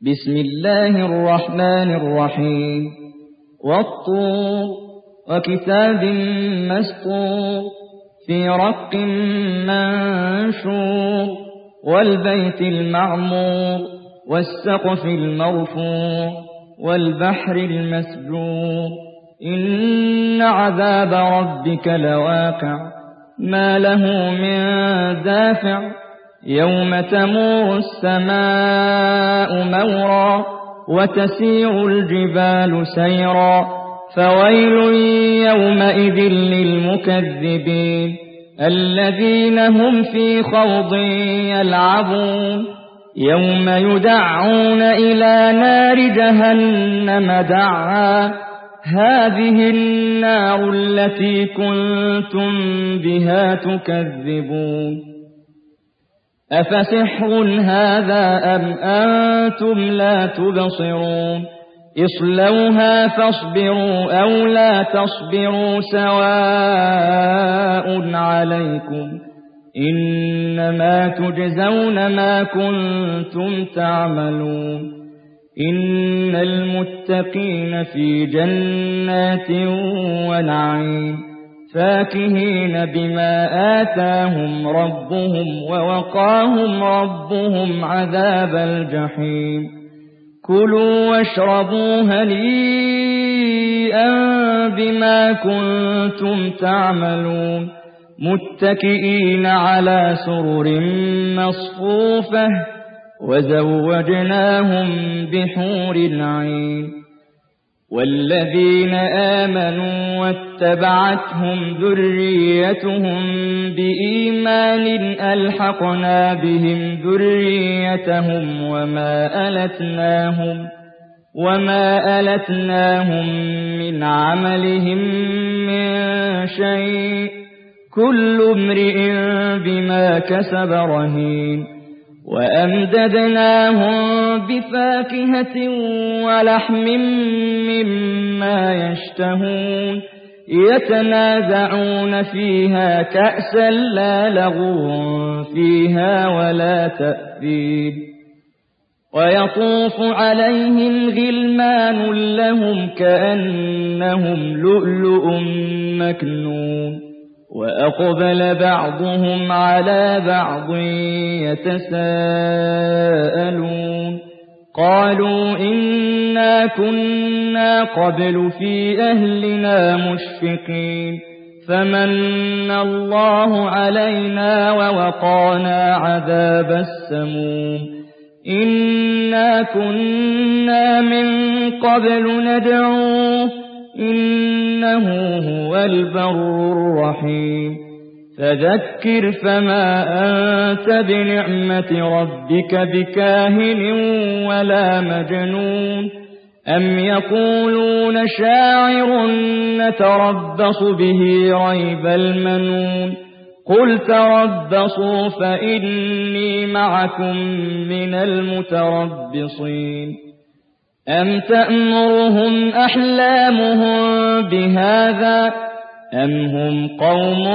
بسم الله الرحمن الرحيم والطور وكتاب مسطور في رق منشور والبيت المعمور والسقف المرفوع والبحر المسجور إن عذاب ربك لواقع ما له من دافع يوم تمور السماء مورا وتسير الجبال سيرا فويل يومئذ للمكذبين الذين هم في خوض يلعبون يوم يدعون إلى نار جهنم دعا هذه النار التي كنتم بها تكذبون أفسحر هذا أم أنتم لا تبصرون اصلوها فاصبروا أو لا تصبروا سواء عليكم إنما تجزون ما كنتم تعملون إن المتقين في جنات ونعيم فاكهين بما آتاهم ربهم ووقاهم ربهم عذاب الجحيم كلوا واشربوا هنيئا بما كنتم تعملون متكئين على سرر مصفوفة وزوجناهم بحور عين والذين آمنوا واتبعتهم ذريتهم بإيمان ألحقنا بهم ذريتهم وما ألتناهم من عملهم من شيء كل امرئ بما كسب رهين وأمددناهم بفاكهة ولحم مما يشتهون يتنازعون فيها كأسا لا لغو فيها ولا تأثيم ويطوف عليهم غلمان لهم كأنهم لؤلؤ مكنون وأقبل بعضهم على بعض يتساءلون قالوا إنا كنا قبل في أهلنا مشفقين فمن الله علينا ووقانا عذاب السموم إنا كنا من قبل ندعوه إنه هو البر الرحيم فذكر فما أنت بنعمة ربك بكاهن ولا مجنون أم يقولون شاعر نتربص به ريب المنون قل تربصوا فإني معكم من المتربصين أم تأمرهم أحلامهم بهذا أم هم قوم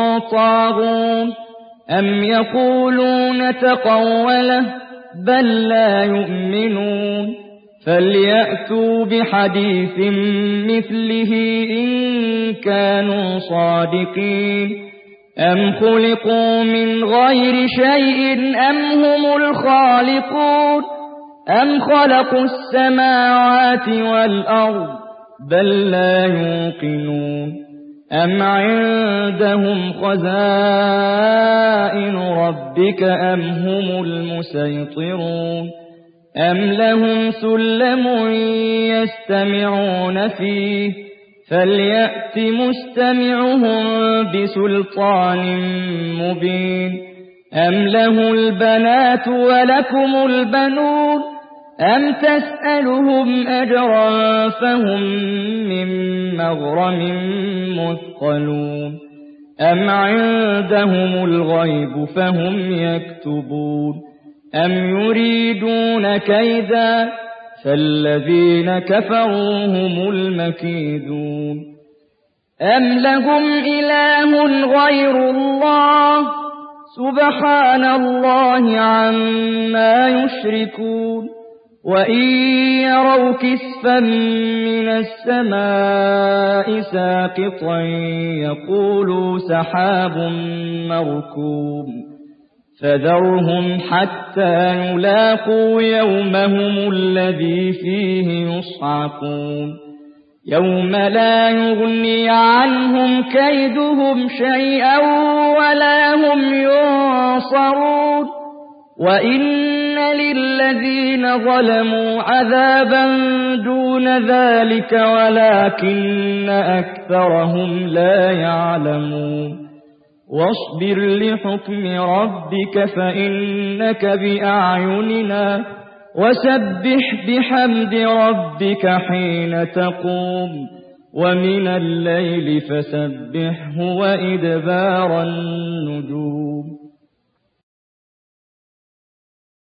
طاغون أم يقولون تقوله بل لا يؤمنون فليأتوا بحديث مثله إن كانوا صادقين أم خلقوا من غير شيء أم هم الخالقون أم خلقوا السماوات والأرض بل لا يوقنون أم عندهم خزائن ربك أم هم المسيطرون أم لهم سلم يستمعون فيه فليأت مستمعهم بسلطان مبين أم له البنات ولكم البنون أم تسألهم أجرا فهم من مغرم مثقلون أم عندهم الغيب فهم يكتبون أم يريدون كيدا فالذين كفروا هم المكيدون أم لهم إله غير الله سبحان الله عما يشركون وإن يروا كسفا من السماء ساقطا يقولوا سحاب مركوم فذرهم حتى يلاقوا يومهم الذي فيه يصعقون يوم لا يغني عنهم كيدهم شيئا ولا هم ينصرون وإن للذين ظلموا عذابا دون ذلك ولكن أكثرهم لا يعلمون واصبر لحكم ربك فإنك بأعيننا وسبح بحمد ربك حين تقوم ومن الليل فسبحه وإدبار النجوم